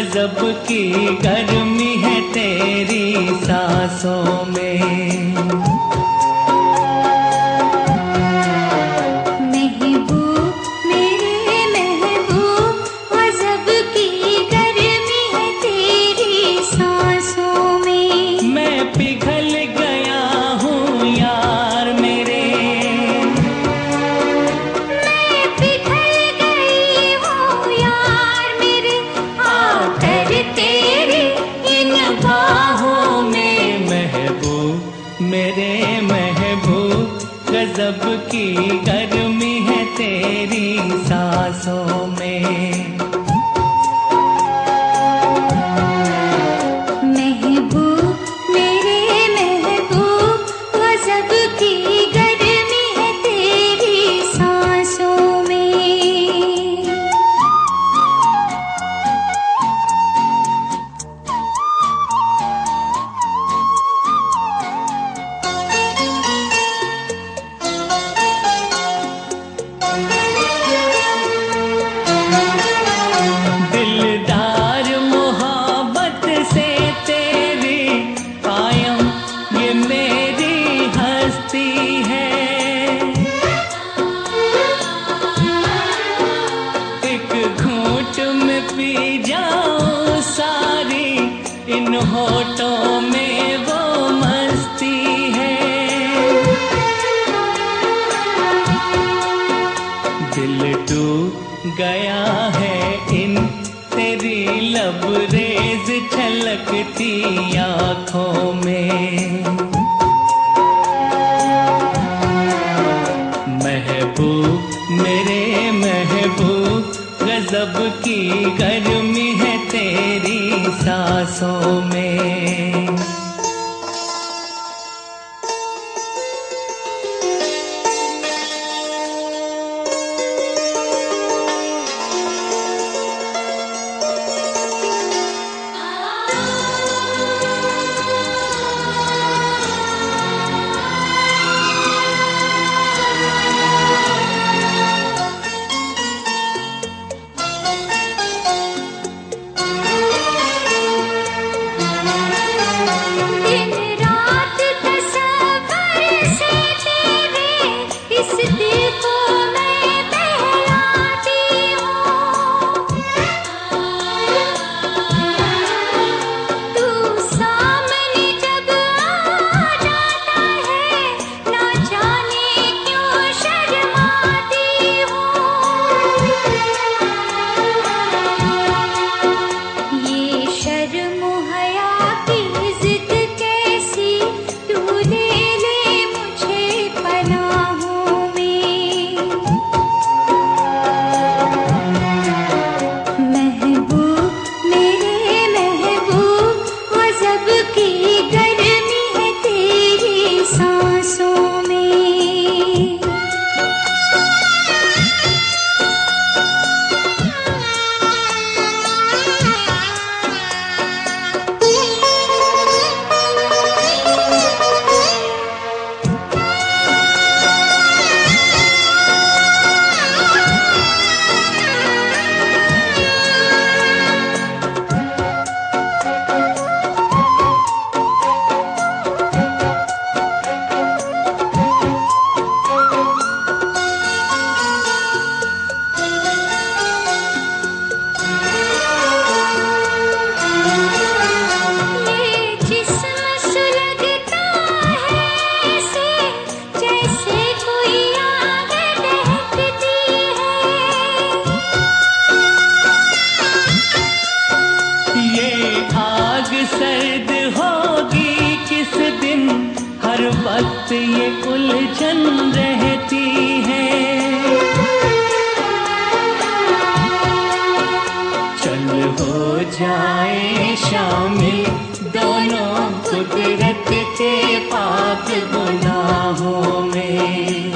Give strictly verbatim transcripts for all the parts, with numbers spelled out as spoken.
गजब की गर्मी है तेरी सांसों में। मेरे महबूब गजब की गर्मी है तेरी सांसों में। महबूब मेरे महबूब गजब की गर्मी है तेरी सांसों में। पी जाऊं सारी इन होठों में वो मस्ती है। दिल टूट गया है इन तेरी लबरेज छलकती आँखों में। महबूब मेरे महबूब गजब की गर्मी है तेरी सांसों में। सर्द होगी किस दिन हर वक्त ये उलझन रहती है। चल हो जाए शामिल दोनों कुदरत के पाक गुनाहों में।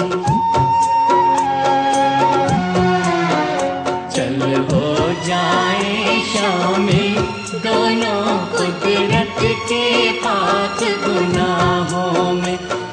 चल हो जाए शामिल दोनों कुदरत के पाक गुनाहों में।